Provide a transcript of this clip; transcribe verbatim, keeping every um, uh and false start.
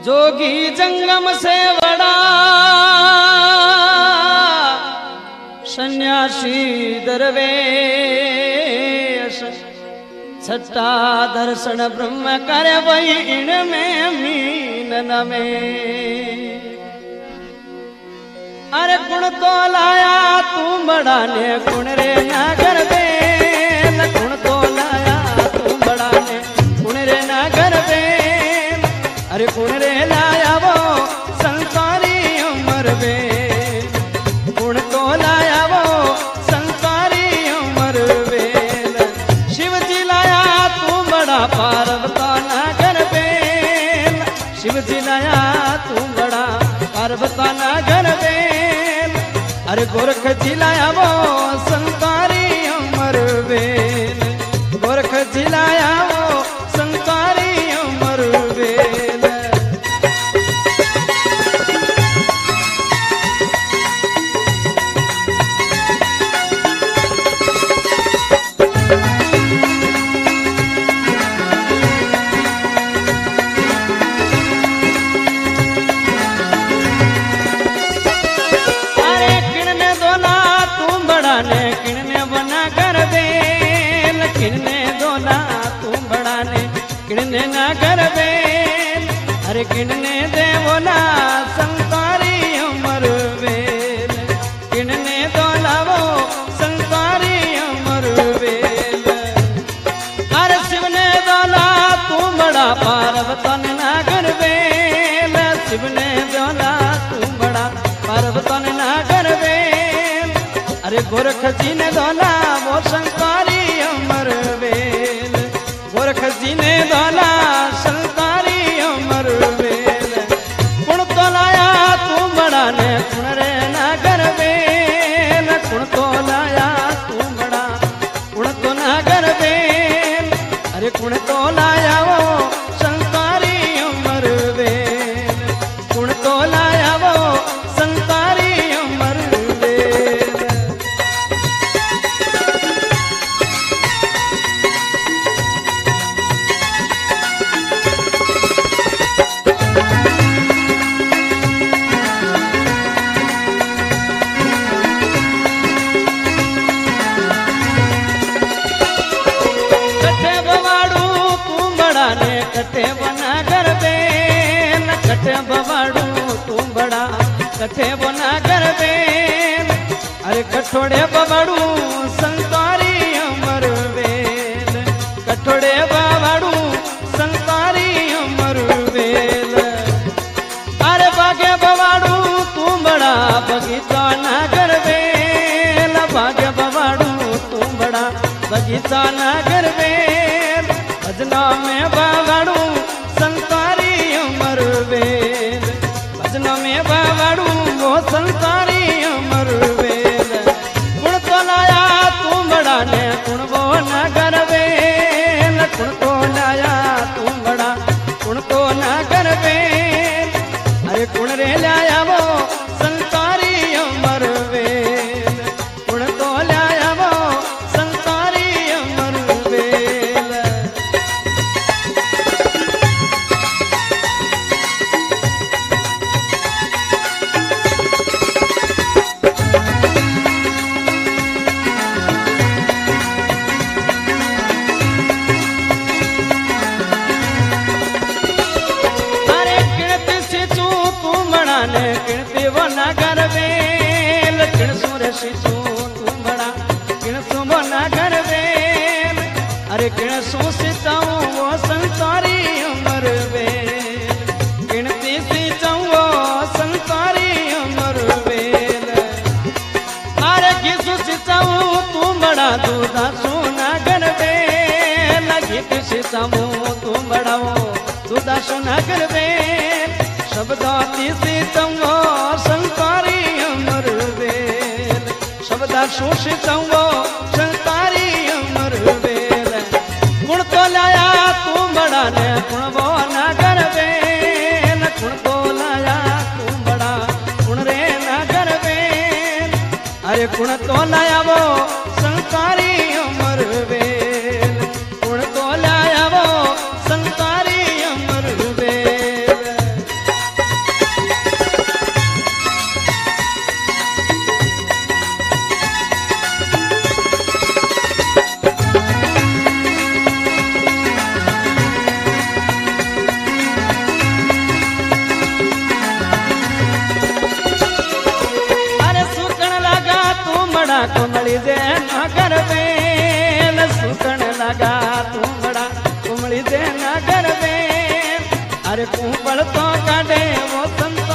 जोगी जंगम से बड़ा सन्यासी दरवेश छठा दर्शन ब्रह्म करे वही इनमें मीन में। अरे गुण तो लाया तू बड़ा ने गुण रे नागर बेल, गुण तो लाया तू बड़ा ने गुण रे नागर बेल। अरे गुण रे लाया वो संसारी उमर बेल, गुण तो लाया वो संसारी उमर बेल। शिव जी लाया तू बड़ा पार्वता नागर बेल, शिव जी लाया तू बड़ा पार्वता नागर बेल। अरे गोरख जी लाया वो संसारी उमर बेल, गोरख जी लाया वो संसारी उमर बेल। किणने बना कर बेल, किणने दोना तू बड़ा ने किणने ना कर बेल। अरे किणने देवो ना संसारी उमर बेल, किणने दोलावो संसारी उमर बेल। अरे शिवने दोला तू बड़ा पार्वतन ना कर बेल, शिवने दोला तू बड़ा पार्वतन ना कर बेल। अरे गोरख जी ने दोला वो संसारी उमर बेल, गोरख जी ने दोला संसारी उमर बेल। गुण तो लाया तू बड़ा ने गुण रे नागर बेल, गुण तो लाया तू बड़ा गुण तो नागर बेल। अरे गुण तो लाया वो संसारी उमर बेल, गुण तो लाया वो संसारी उमर बेल। कटे बना कर बेल, कटे बवाड़ू तू बड़ा कटे बना कर बेल। अरे कठोड़े बवाड़ू संसारी उमर बेल, कठोड़े बवाड़ू संसारी उमर बेल। अरे बागे बवाड़ू तू बड़ा बगीचा ना कर बेल, बागे बवाड़ू तू बड़ा बगीचा ना कर बेल। भजना में बावाड़ू संसारी उमर बेल, भजना में बावाड़ू वो संसारी उमर बेल। गुण तो लाया तू बड़ा ने गुण वो नागर बेल, गुण तो लाया तू बड़ा गुण तो नागर बेल। अरे गुण रे लाया वो संसारी उमर बेल, गुण तो लाया वो संसारी उमर बेल। किणती बना कर बेल, किण सुर शिशु तू बड़ा किण सु बना कर बेल। अरे किण सु सिचाऊ वो संसारी उमर बेल, किणती सिचाऊ वो संसारी उमर बेल। अरे किसु सिचाऊ तू बड़ा दूधा सुना कर बेल, गीत सिचाऊ तू बड़ा वो दूधा सुना कर बेल। शब्दाती सिचंगो संसारी उमर बेल, शब्दा सुशिचंगो संसारी उमर बेल। गुण तो लाया तू बड़ा ने गुण वो नागर बेल, गुण तो लाया तू बड़ा गुण रे नागर बेल। अरे गुण तो लाया वो संसारी उमर बेल, गुण तो लाया वो संसारी उमर बेल। जे न करबेल सुकण लगा तुमड़ा कुमड़ी जे न करबेल अरे कुंपल तो काढ़े वो संत